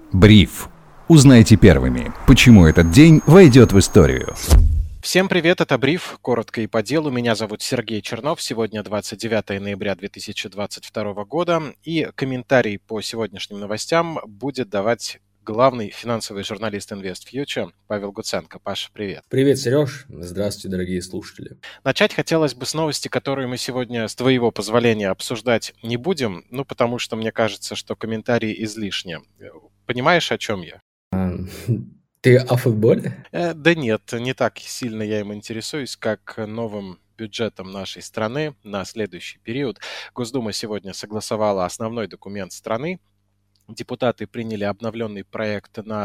Бриф. Узнайте первыми, почему этот день войдет в историю. Всем привет, это Бриф, коротко и по делу. Меня зовут Сергей Чернов. Сегодня 29 ноября 2022 года. И комментарий по сегодняшним новостям будет давать главный финансовый журналист InvestFuture Павел Гуценко. Паша, привет. Привет, Сереж. Здравствуйте, дорогие слушатели. Начать хотелось бы с новости, которую мы сегодня, с твоего позволения, обсуждать не будем, потому что мне кажется, что комментарии излишни. Понимаешь, о чем я? Ты о футболе? Да нет, не так сильно я им интересуюсь, как новым бюджетом нашей страны на следующий период. Госдума сегодня согласовала основной документ страны. Депутаты приняли обновленный проект на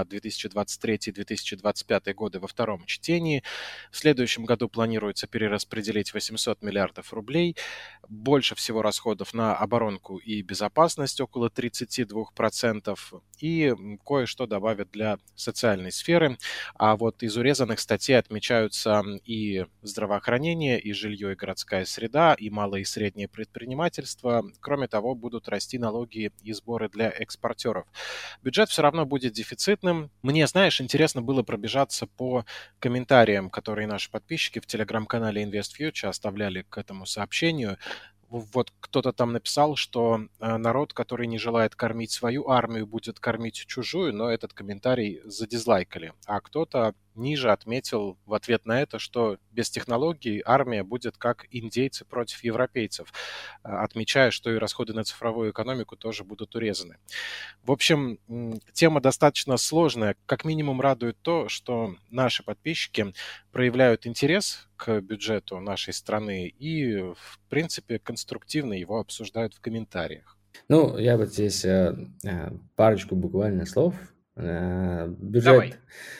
2023-2025 годы во втором чтении. В следующем году планируется перераспределить 800 миллиардов рублей. Больше всего расходов на оборонку и безопасность, около 32%. И кое-что добавят для социальной сферы. А вот из урезанных статей отмечаются и здравоохранение, и жилье, и городская среда, и малое и среднее предпринимательство. Кроме того, будут расти налоги и сборы для экспортеров. Бюджет все равно будет дефицитным. Мне, знаешь, интересно было пробежаться по комментариям, которые наши подписчики в телеграм-канале InvestFuture оставляли к этому сообщению. Вот кто-то там написал, что народ, который не желает кормить свою армию, будет кормить чужую, но этот комментарий задизлайкали. А кто-то ниже отметил в ответ на это, что без технологий армия будет как индейцы против европейцев, отмечая, что и расходы на цифровую экономику тоже будут урезаны. В общем, тема достаточно сложная. Как минимум радует то, что наши подписчики проявляют интерес к бюджету нашей страны и, в принципе, конструктивно его обсуждают в комментариях. Я вот здесь парочку буквально слов. Бюджет. Давай.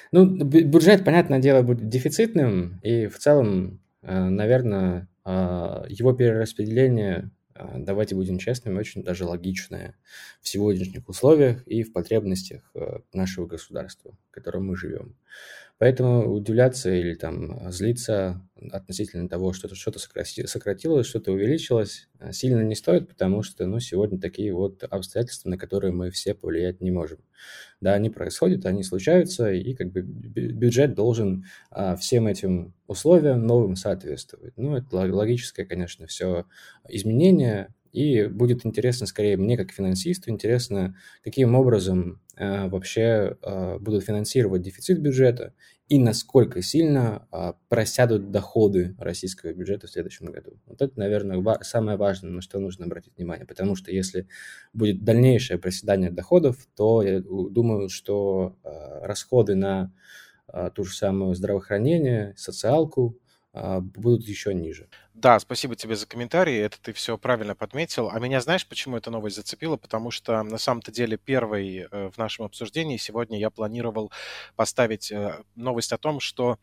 Бюджет, понятное дело, будет дефицитным, и в целом, наверное, его перераспределение, давайте будем честными, очень даже логичное в сегодняшних условиях и в потребностях нашего государства, в котором мы живем. Поэтому удивляться или там злиться относительно того, что что-то сократилось, что-то увеличилось, сильно не стоит, потому что, сегодня такие вот обстоятельства, на которые мы все повлиять не можем. Да, они происходят, они случаются, и как бы бюджет должен всем этим условиям новым соответствовать. Это логическое, конечно, все изменение, и будет интересно, скорее, мне как финансисту, интересно, каким образом вообще будут финансировать дефицит бюджета и насколько сильно просядут доходы российского бюджета в следующем году. Вот это, наверное, самое важное, на что нужно обратить внимание, потому что если будет дальнейшее проседание доходов, то я думаю, что расходы на ту же самую здравоохранение, социалку будут еще ниже. Да, спасибо тебе за комментарий, это ты все правильно подметил. А меня знаешь, почему эта новость зацепила? Потому что на самом-то деле первой в нашем обсуждении сегодня я планировал поставить новость о том, что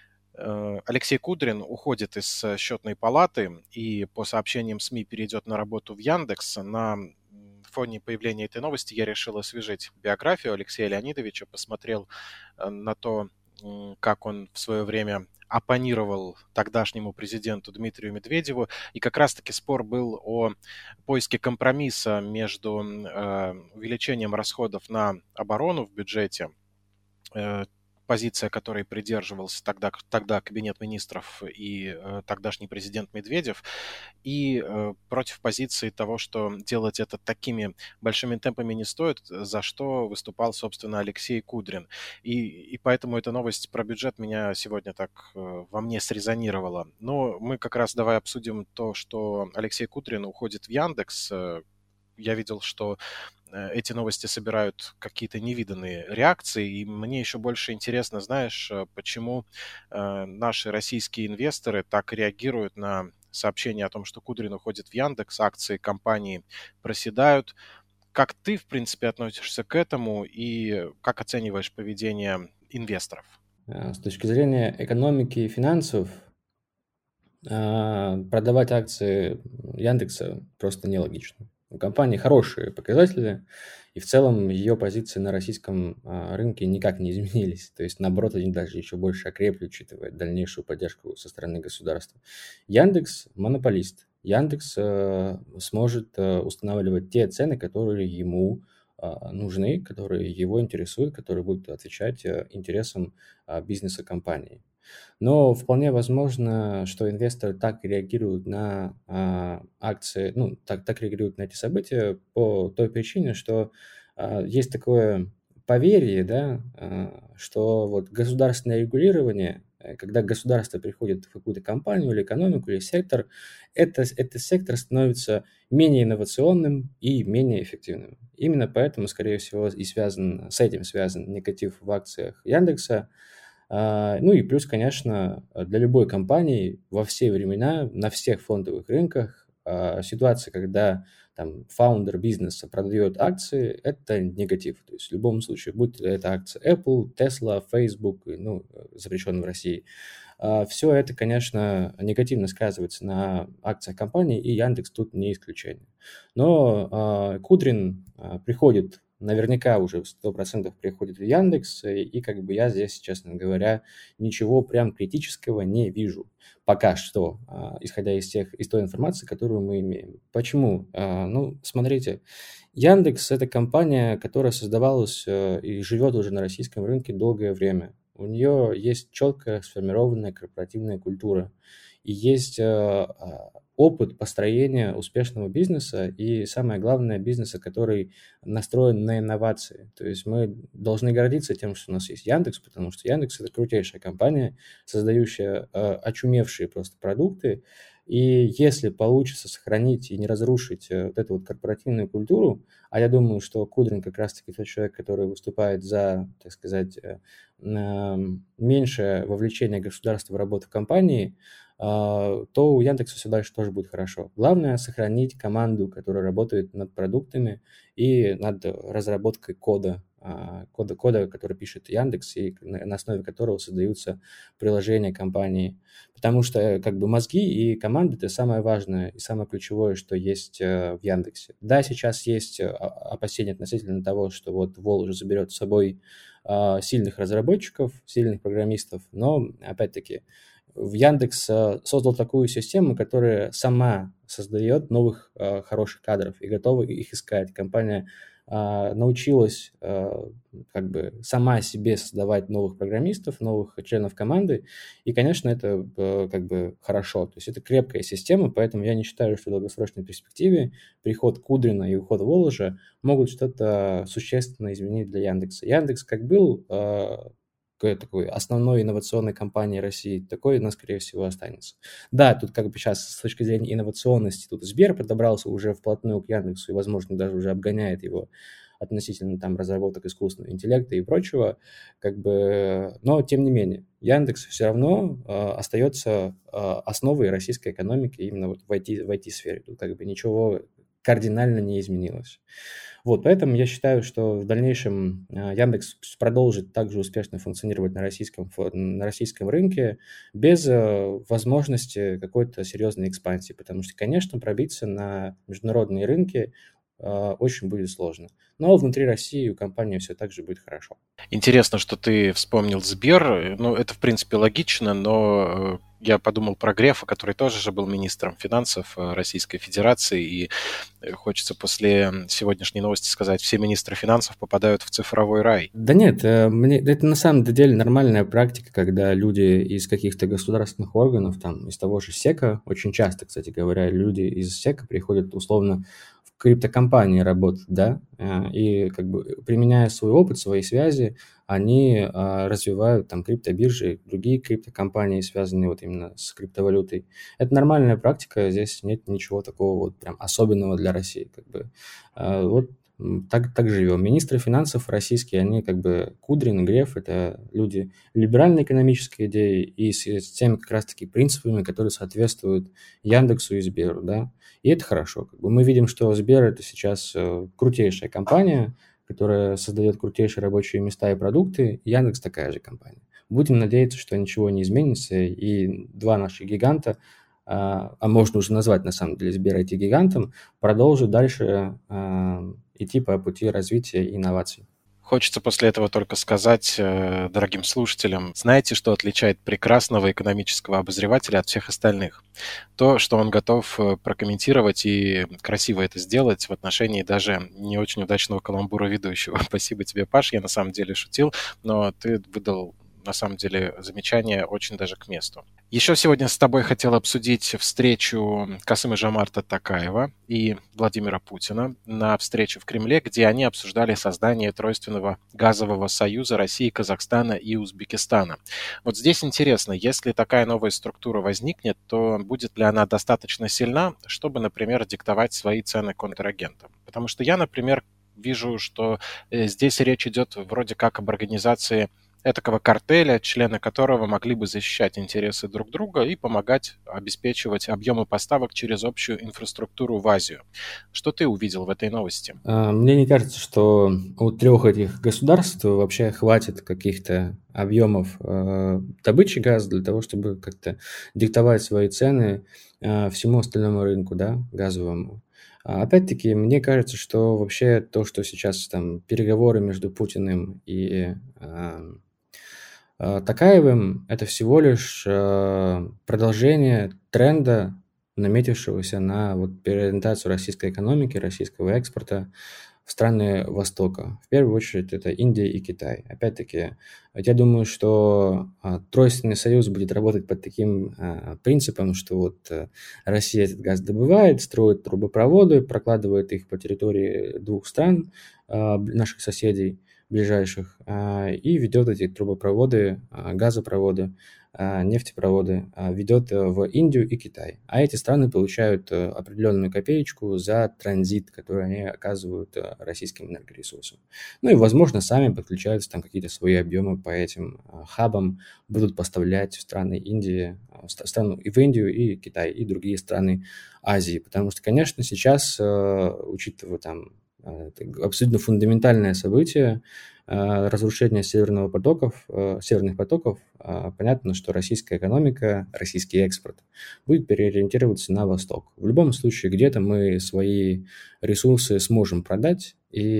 Алексей Кудрин уходит из счетной палаты и по сообщениям СМИ перейдет на работу в Яндекс. На фоне появления этой новости я решил освежить биографию Алексея Леонидовича, посмотрел на то, как он в свое время оппонировал тогдашнему президенту Дмитрию Медведеву. И как раз-таки спор был о поиске компромисса между увеличением расходов на оборону в бюджете, позиция которой придерживался тогда Кабинет министров и тогдашний президент Медведев, и против позиции того, что делать это такими большими темпами не стоит, за что выступал, собственно, Алексей Кудрин. И поэтому эта новость про бюджет меня сегодня так во мне срезонировала. Но мы как раз давай обсудим то, что Алексей Кудрин уходит в Яндекс. Я видел, что эти новости собирают какие-то невиданные реакции, и мне еще больше интересно, знаешь, почему наши российские инвесторы так реагируют на сообщение о том, что Кудрин уходит в Яндекс, акции компании проседают. Как ты, в принципе, относишься к этому и как оцениваешь поведение инвесторов? С точки зрения экономики и финансов, продавать акции Яндекса просто нелогично. У компании хорошие показатели, и в целом ее позиции на российском рынке никак не изменились. То есть, наоборот, они даже еще больше окрепли, учитывая дальнейшую поддержку со стороны государства. Яндекс – монополист. Яндекс сможет устанавливать те цены, которые ему нужны, которые его интересуют, которые будут отвечать интересам бизнеса компании. Но вполне возможно, что инвесторы так реагируют на акции, ну, так реагируют на эти события по той причине, что есть такое поверье, да, что вот государственное регулирование, когда государство приходит в какую-то компанию или экономику, или сектор, этот сектор становится менее инновационным и менее эффективным. Именно поэтому, скорее всего, и с этим связан негатив в акциях Яндекса. Ну и плюс, конечно, для любой компании во все времена, на всех фондовых рынках ситуация, когда там фаундер бизнеса продает акции, это негатив. То есть в любом случае, будь это акция Apple, Tesla, Facebook, ну, запрещенная в России, все это, конечно, негативно сказывается на акциях компании, и Яндекс тут не исключение. Но Кудрин приходит, наверняка уже 100% приходит в Яндекс, и как бы я здесь, честно говоря, ничего прям критического не вижу пока что, исходя из той информации, которую мы имеем. Почему? Ну, смотрите, Яндекс – это компания, которая создавалась и живет уже на российском рынке долгое время. У нее есть четко сформированная корпоративная культура и есть опыт построения успешного бизнеса и, самое главное, бизнеса, который настроен на инновации. То есть мы должны гордиться тем, что у нас есть Яндекс, потому что Яндекс – это крутейшая компания, создающая очумевшие просто продукты. И если получится сохранить и не разрушить вот эту вот корпоративную культуру, а я думаю, что Кудрин как раз-таки тот человек, который выступает за, так сказать, меньшее вовлечение государства в работу компании, то у Яндекса все дальше тоже будет хорошо. Главное – сохранить команду, которая работает над продуктами и над разработкой кода, который пишет Яндекс, и на основе которого создаются приложения компании. Потому что как бы мозги и команда – это самое важное и самое ключевое, что есть в Яндексе. Да, сейчас есть опасения относительно того, что вот Вол уже заберет с собой сильных разработчиков, сильных программистов, но, опять-таки, в Яндекс создал такую систему, которая сама создает новых хороших кадров и готова их искать. Компания научилась как бы сама себе создавать новых программистов, новых членов команды, и, конечно, это как бы хорошо. То есть это крепкая система, поэтому я не считаю, что в долгосрочной перспективе приход Кудрина и уход Воложа могут что-то существенно изменить для Яндекса. Яндекс как был такой основной инновационной компании России, такой у нас, скорее всего, останется. Да, тут как бы сейчас с точки зрения инновационности тут Сбер подобрался уже вплотную к Яндексу и, возможно, даже уже обгоняет его относительно там разработок искусственного интеллекта и прочего, как бы, но тем не менее, Яндекс все равно остается основой российской экономики именно вот в IT-сфере. Тут как бы ничего кардинально не изменилось. Вот, поэтому я считаю, что в дальнейшем Яндекс продолжит также успешно функционировать на российском рынке без возможности какой-то серьезной экспансии, потому что, конечно, пробиться на международные рынки очень будет сложно. Но внутри России у компании все так же будет хорошо. Интересно, что ты вспомнил Сбер. Ну, это, в принципе, логично, но я подумал про Грефа, который тоже же был министром финансов Российской Федерации, и хочется после сегодняшней новости сказать, все министры финансов попадают в цифровой рай. Да нет, это на самом деле нормальная практика, когда люди из каких-то государственных органов, там, из того же СЕКа, очень часто, кстати говоря, люди из СЕКа приходят условно в криптокомпании работать, да, и как бы применяя свой опыт, свои связи, они развивают там криптобиржи, другие криптокомпании, связанные вот именно с криптовалютой. Это нормальная практика, здесь нет ничего такого вот прям особенного для России, как бы. Вот так живем. Министры финансов российские, они как бы Кудрин, Греф, это люди либеральной экономической идеи и с теми как раз-таки принципами, которые соответствуют Яндексу и Сберу, да. И это хорошо. Как бы мы видим, что Сбер это сейчас крутейшая компания, которая создает крутейшие рабочие места и продукты. Яндекс такая же компания. Будем надеяться, что ничего не изменится, и два наших гиганта, а можно уже назвать на самом деле Сбер IT-гигантом, продолжат дальше идти по пути развития и инноваций. Хочется после этого только сказать дорогим слушателям, знаете, что отличает прекрасного экономического обозревателя от всех остальных? То, что он готов прокомментировать и красиво это сделать в отношении даже не очень удачного каламбура ведущего. Спасибо тебе, Паш, я на самом деле шутил, но ты выдал на самом деле замечание очень даже к месту. Еще сегодня с тобой хотел обсудить встречу Касым-Жомарта Токаева и Владимира Путина на встрече в Кремле, где они обсуждали создание тройственного газового союза России, Казахстана и Узбекистана. Вот здесь интересно, если такая новая структура возникнет, то будет ли она достаточно сильна, чтобы, например, диктовать свои цены контрагентам? Потому что я, например, вижу, что здесь речь идет вроде как об организации этакого картеля, члены которого могли бы защищать интересы друг друга и помогать обеспечивать объемы поставок через общую инфраструктуру в Азию. Что ты увидел в этой новости? Мне не кажется, что у трех этих государств вообще хватит каких-то объемов добычи газа для того, чтобы как-то диктовать свои цены всему остальному рынку, да, газовому. Опять-таки, мне кажется, что вообще то, что сейчас там переговоры между Путиным и Токаевым, это всего лишь продолжение тренда, наметившегося на вот переориентацию российской экономики, российского экспорта в страны Востока. В первую очередь это Индия и Китай. Опять-таки, я думаю, что тройственный союз будет работать под таким принципом, что вот Россия этот газ добывает, строит трубопроводы, прокладывает их по территории двух стран, наших соседей ближайших, и ведет эти трубопроводы, газопроводы, нефтепроводы, ведет в Индию и Китай. А эти страны получают определенную копеечку за транзит, который они оказывают российским энергоресурсам. Ну и, возможно, сами подключаются там какие-то свои объемы по этим хабам, будут поставлять в страны Индии, в Индию и Китай, и другие страны Азии. Потому что, конечно, сейчас, учитывая там абсолютно фундаментальное событие, разрушение северных потоков, понятно, что российская экономика, российский экспорт будет переориентироваться на восток. В любом случае, где-то мы свои ресурсы сможем продать,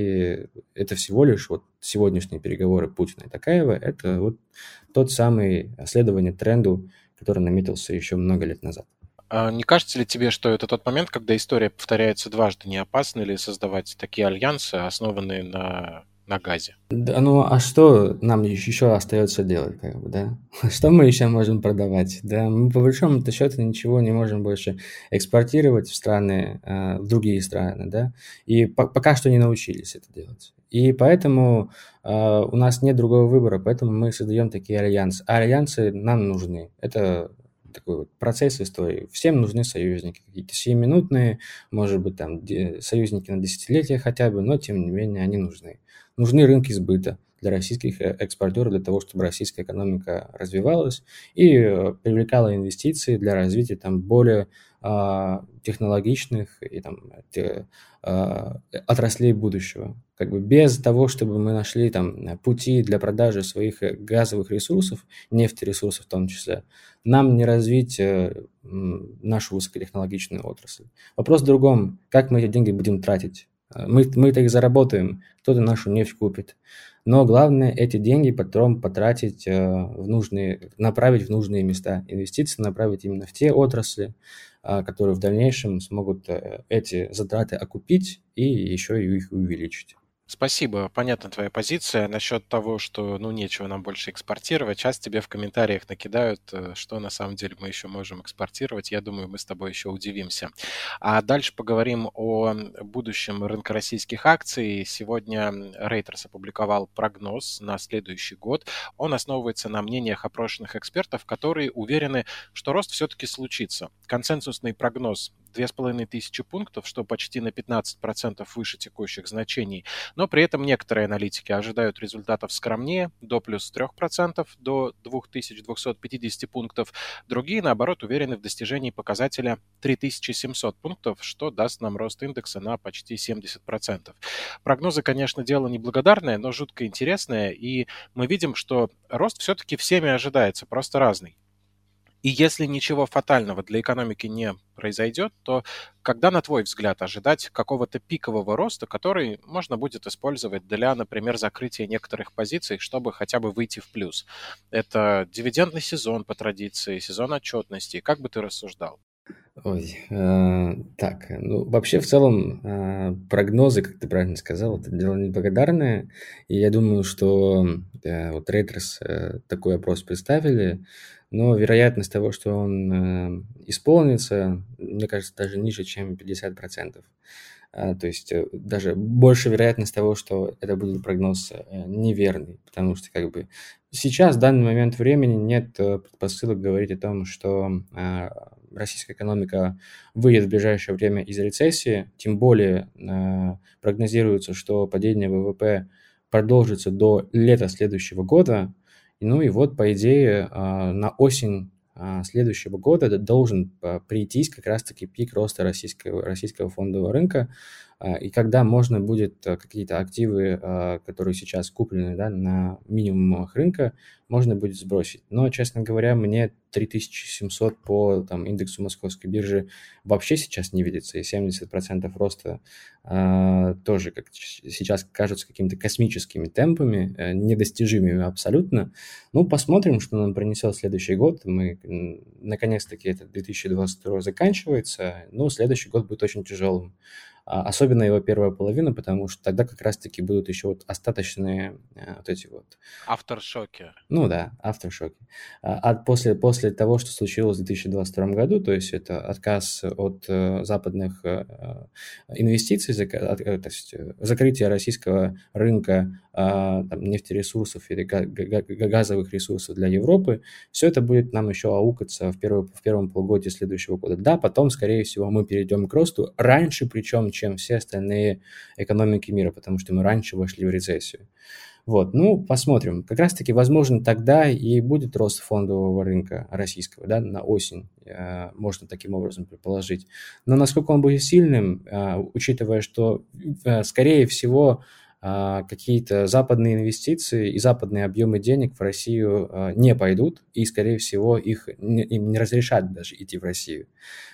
и это всего лишь вот сегодняшние переговоры Путина и Токаева, это вот тот самый следование тренду, который наметился еще много лет назад. Не кажется ли тебе, что это тот момент, когда история повторяется дважды? Не опасно ли создавать такие альянсы, основанные на газе? Да, ну а что нам еще остается делать, как бы, да? Что мы еще можем продавать? Да, мы по большому счету ничего не можем больше экспортировать в страны, в другие страны, да, и пока что не научились это делать. И поэтому у нас нет другого выбора, поэтому мы создаем такие альянсы. А альянсы нам нужны. Это такой вот процесс истории. Всем нужны союзники, какие-то сиюминутные, может быть, там союзники на десятилетия хотя бы, но тем не менее они нужны. Нужны рынки сбыта для российских экспортеров, для того, чтобы российская экономика развивалась и привлекала инвестиции для развития там более технологичных и там отраслей будущего. Как бы без того, чтобы мы нашли там пути для продажи своих газовых ресурсов, нефтересурсов в том числе, нам не развить нашу высокотехнологичную отрасль. Вопрос в другом, как мы эти деньги будем тратить. Мы-то их заработаем, кто-то нашу нефть купит. Но главное эти деньги потом потратить направить в нужные места. Инвестиции направить именно в те отрасли, которые в дальнейшем смогут эти затраты окупить и еще и их увеличить. Спасибо, понятна твоя позиция насчет того, что нечего нам больше экспортировать. Сейчас тебе в комментариях накидают, что на самом деле мы еще можем экспортировать. Я думаю, мы с тобой еще удивимся. А дальше поговорим о будущем рынка российских акций. Сегодня Reuters опубликовал прогноз на следующий год. Он основывается на мнениях опрошенных экспертов, которые уверены, что рост все-таки случится. Консенсусный прогноз 2500 пунктов, что почти на 15% выше текущих значений. Но при этом некоторые аналитики ожидают результатов скромнее, до плюс 3%, до 2250 пунктов. Другие, наоборот, уверены в достижении показателя 3700 пунктов, что даст нам рост индекса на почти 70%. Прогнозы, конечно, дело неблагодарное, но жутко интересное, и мы видим, что рост все-таки всеми ожидается, просто разный. И если ничего фатального для экономики не произойдет, то когда, на твой взгляд, ожидать какого-то пикового роста, который можно будет использовать для, например, закрытия некоторых позиций, чтобы хотя бы выйти в плюс? Это дивидендный сезон по традиции, сезон отчетности. Как бы ты рассуждал? Ой, так, ну, вообще, в целом, прогнозы, как ты правильно сказал, это дело неблагодарное. И я думаю, что вот Reuters такой опрос представили, но вероятность того, что он исполнится, мне кажется, даже ниже, чем 50%. То есть даже больше вероятность того, что это будет прогноз неверный, потому что как бы сейчас, в данный момент времени, нет предпосылок говорить о том, что российская экономика выйдет в ближайшее время из рецессии, тем более прогнозируется, что падение ВВП продолжится до лета следующего года. Ну и вот, по идее, на осень следующего года должен прийтись как раз-таки пик роста российского фондового рынка, и когда можно будет какие-то активы, которые сейчас куплены, да, на минимумах рынка, можно будет сбросить. Но, честно говоря, мне 3700 по там, индексу московской биржи вообще сейчас не видится, и 70% роста тоже как сейчас кажутся какими-то космическими темпами, недостижимыми абсолютно. Ну, посмотрим, что нам принесет следующий год. Мы, наконец-таки, этот 2022 заканчивается, но следующий год будет очень тяжелым. Особенно его первая половина, потому что тогда как раз-таки будут еще вот остаточные вот эти вот... Авторшоки. Ну да, авторшоки. После того, что случилось в 2022 году, то есть это отказ от западных инвестиций, то есть закрытие российского рынка там, нефтересурсов или газовых ресурсов для Европы, все это будет нам еще аукаться в первом полугодии следующего года. Да, потом, скорее всего, мы перейдем к росту раньше, причем, чем все остальные экономики мира, потому что мы раньше вошли в рецессию. Вот, ну, посмотрим. Как раз-таки, возможно, тогда и будет рост фондового рынка российского, да, на осень, можно таким образом предположить. Но насколько он будет сильным, учитывая, что, скорее всего, какие-то западные инвестиции и западные объемы денег в Россию не пойдут, и, скорее всего, им не разрешат даже идти в Россию.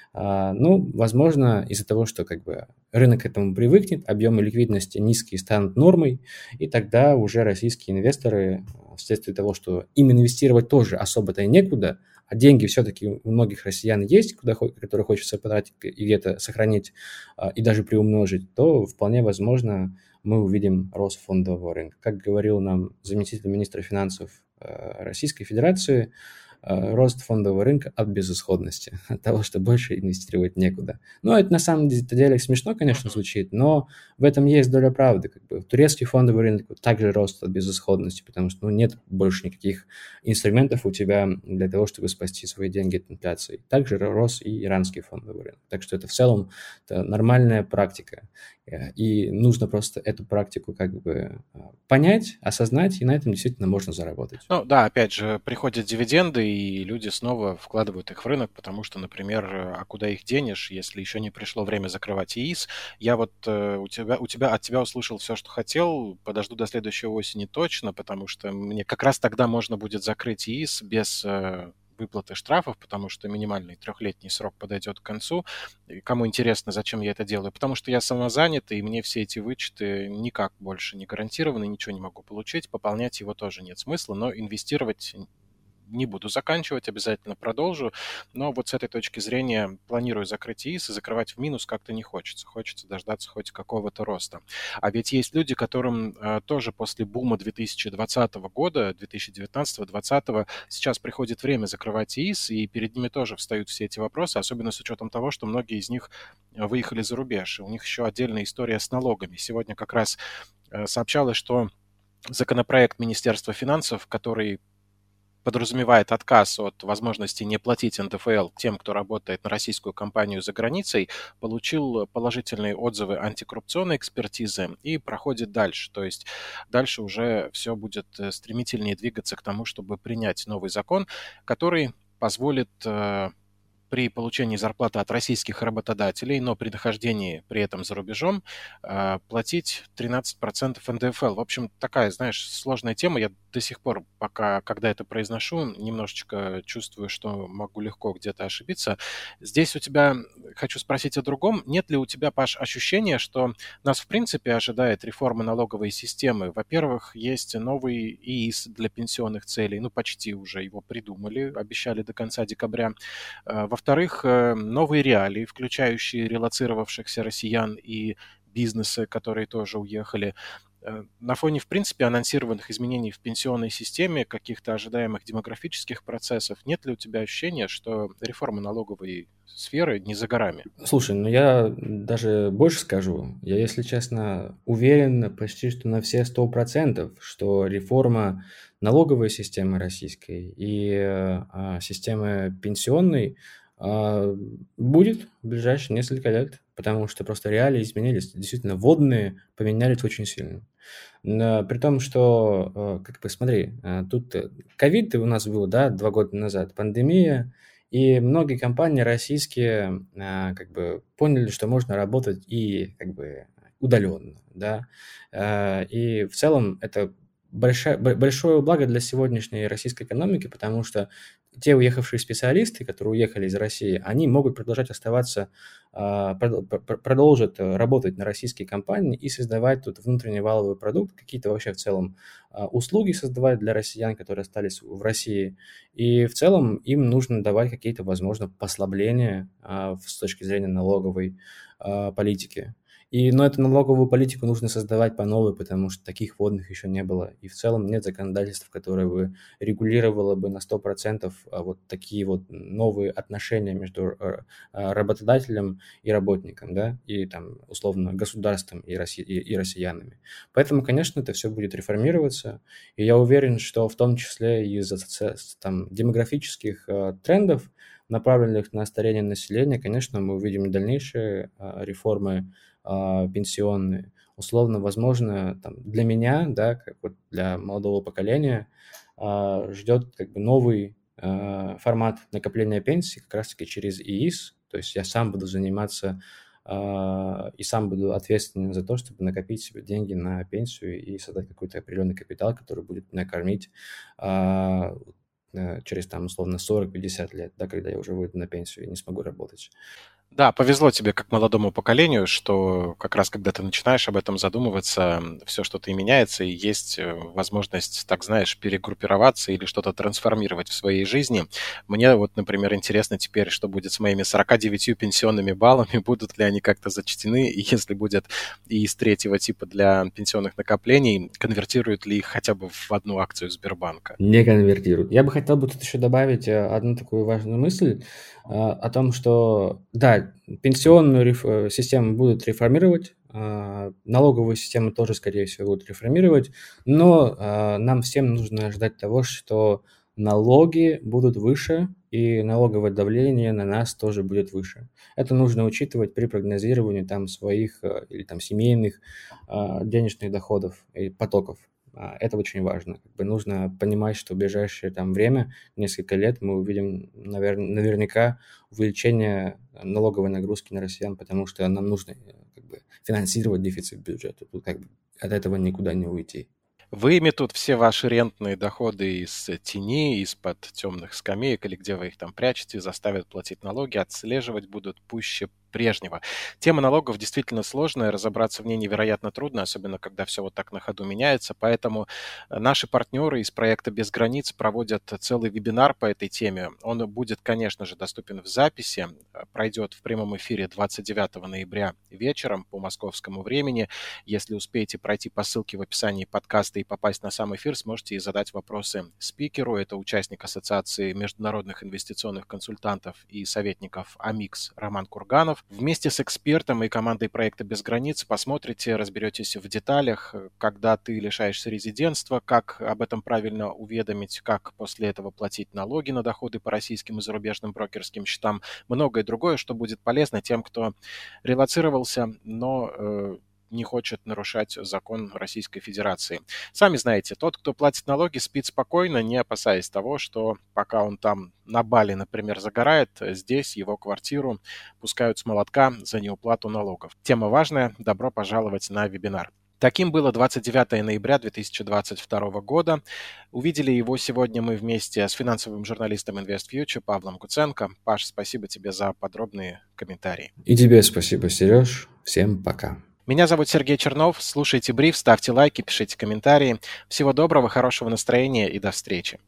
Ну, возможно, из-за того, что как бы рынок к этому привыкнет, объемы ликвидности низкие станут нормой, и тогда уже российские инвесторы, вследствие того, что им инвестировать тоже особо-то и некуда, а деньги все-таки у многих россиян есть, которые хочется потратить и где-то сохранить и даже приумножить, то вполне возможно мы увидим рост фондового рынка. Как говорил нам заместитель министра финансов Российской Федерации, рост фондового рынка от безысходности, от того, что больше инвестировать некуда. Ну, это на самом деле смешно, конечно, звучит, но в этом есть доля правды. Как бы. Турецкий фондовый рынок также рост от безысходности, потому что нет больше никаких инструментов у тебя для того, чтобы спасти свои деньги от инфляции. Также рос и иранский фондовый рынок. Так что это в целом нормальная практика. И нужно просто эту практику как бы понять, осознать, и на этом действительно можно заработать. Ну да, опять же, приходят дивиденды, и люди снова вкладывают их в рынок, потому что, например, а куда их денешь, если еще не пришло время закрывать ИИС? Я вот от тебя услышал все, что хотел, подожду до следующей осени точно, потому что мне как раз тогда можно будет закрыть ИИС без выплаты штрафов, потому что минимальный 3-летний срок подойдет к концу. И кому интересно, зачем я это делаю? Потому что я самозанятый, и мне все эти вычеты никак больше не гарантированы, ничего не могу получить, пополнять его тоже нет смысла, но инвестировать не буду заканчивать, обязательно продолжу. Но вот с этой точки зрения планирую закрыть ИИС, и закрывать в минус как-то не хочется. Хочется дождаться хоть какого-то роста. А ведь есть люди, которым тоже после бума 2020 года, 2019-2020, сейчас приходит время закрывать ИИС, и перед ними тоже встают все эти вопросы, особенно с учетом того, что многие из них выехали за рубеж. И у них еще отдельная история с налогами. Сегодня как раз сообщалось, что законопроект Министерства финансов, который подразумевает отказ от возможности не платить НДФЛ тем, кто работает на российскую компанию за границей, получил положительные отзывы антикоррупционной экспертизы и проходит дальше. То есть дальше уже все будет стремительнее двигаться к тому, чтобы принять новый закон, который позволит при получении зарплаты от российских работодателей, но при нахождении при этом за рубежом платить 13% НДФЛ. В общем, такая, знаешь, сложная тема. Я до сих пор, пока, когда это произношу, немножечко чувствую, что могу легко где-то ошибиться. Здесь у тебя, хочу спросить о другом. Нет ли у тебя, Паш, ощущения, что нас, в принципе, ожидает реформа налоговой системы? Во-первых, есть новый ИИС для пенсионных целей, ну, почти уже его придумали, обещали до конца декабря. Во-вторых, новые реалии, включающие релоцировавшихся россиян и бизнесы, которые тоже уехали. На фоне, в принципе, анонсированных изменений в пенсионной системе, каких-то ожидаемых демографических процессов, нет ли у тебя ощущения, что реформа налоговой сферы не за горами? Слушай, ну я даже больше скажу. Я, если честно, уверен почти что на все 100%, что реформа налоговой системы российской и системы пенсионной будет в ближайшие несколько лет, потому что просто реалии изменились. Действительно, водные поменялись очень сильно. При том, что, как бы, смотри, тут ковид у нас был, да, 2 года назад, пандемия, и многие компании российские, как бы, поняли, что можно работать и, как бы, удаленно, да. И в целом это большое благо для сегодняшней российской экономики, потому что те уехавшие специалисты, которые уехали из России, они могут продолжать оставаться, продолжат работать на российские компании и создавать тут внутренний валовый продукт, какие-то вообще в целом услуги создавать для россиян, которые остались в России. И в целом им нужно давать какие-то, возможно, послабления с точки зрения налоговой политики. Но эту налоговую политику нужно создавать по новой, потому что таких вводных еще не было. И в целом нет законодательства, которое бы регулировало бы на 100% вот такие вот новые отношения между работодателем и работником, да, и там условно государством и россиянами. Поэтому, конечно, это все будет реформироваться. И я уверен, что в том числе из-за там демографических трендов, направленных на старение населения, конечно, мы увидим дальнейшие реформы пенсионные. Условно, возможно, там, для меня, да, как вот для молодого поколения, ждет как бы новый формат накопления пенсии как раз-таки через ИИС. То есть я сам буду заниматься и сам буду ответственен за то, чтобы накопить себе деньги на пенсию и создать какой-то определенный капитал, который будет меня кормить через там условно 40-50 лет, да, когда я уже выйду на пенсию и не смогу работать. Да, повезло тебе как молодому поколению, что как раз когда ты начинаешь об этом задумываться, все что-то и меняется, и есть возможность, так знаешь, перегруппироваться или что-то трансформировать в своей жизни. Мне вот, например, интересно теперь, что будет с моими 49 пенсионными баллами, будут ли они как-то зачтены, и если будет и из третьего типа для пенсионных накоплений, конвертируют ли их хотя бы в одну акцию Сбербанка? Не конвертируют. Я бы хотел бы тут еще добавить одну такую важную мысль о том, что, да, пенсионную систему будут реформировать, налоговую систему тоже, скорее всего, будут реформировать, но нам всем нужно ждать того, что налоги будут выше, и налоговое давление на нас тоже будет выше. Это нужно учитывать при прогнозировании там своих или там семейных денежных доходов и потоков. Это очень важно. Как бы нужно понимать, что в ближайшее там время, несколько лет, мы увидим наверняка увеличение налоговой нагрузки на россиян, потому что нам нужно как бы финансировать дефицит бюджета. Тут как бы от этого никуда не уйти. Выметут все ваши рентные доходы из тени, из-под темных скамеек или где вы их там прячете, заставят платить налоги, отслеживать будут пуще прежнего. Тема налогов действительно сложная, разобраться в ней невероятно трудно, особенно когда все вот так на ходу меняется, поэтому наши партнеры из проекта «Без границ» проводят целый вебинар по этой теме. Он будет, конечно же, доступен в записи, пройдет в прямом эфире 29 ноября вечером по московскому времени. Если успеете пройти по ссылке в описании подкаста и попасть на сам эфир, сможете и задать вопросы спикеру. Это участник Ассоциации международных инвестиционных консультантов и советников АМИКС Роман Курганов. Вместе с экспертом и командой проекта «Без границ» посмотрите, разберетесь в деталях, когда ты лишаешься резидентства, как об этом правильно уведомить, как после этого платить налоги на доходы по российским и зарубежным брокерским счетам, многое другое, что будет полезно тем, кто релоцировался, но не хочет нарушать закон Российской Федерации. Сами знаете, тот, кто платит налоги, спит спокойно, не опасаясь того, что пока он там на Бали, например, загорает, здесь его квартиру пускают с молотка за неуплату налогов. Тема важная. Добро пожаловать на вебинар. Таким было 29 ноября 2022 года. Увидели его сегодня мы вместе с финансовым журналистом InvestFuture Павлом Куценко. Паш, спасибо тебе за подробные комментарии. И тебе спасибо, Сереж. Всем пока. Меня зовут Сергей Чернов. Слушайте бриф, ставьте лайки, пишите комментарии. Всего доброго, хорошего настроения и до встречи.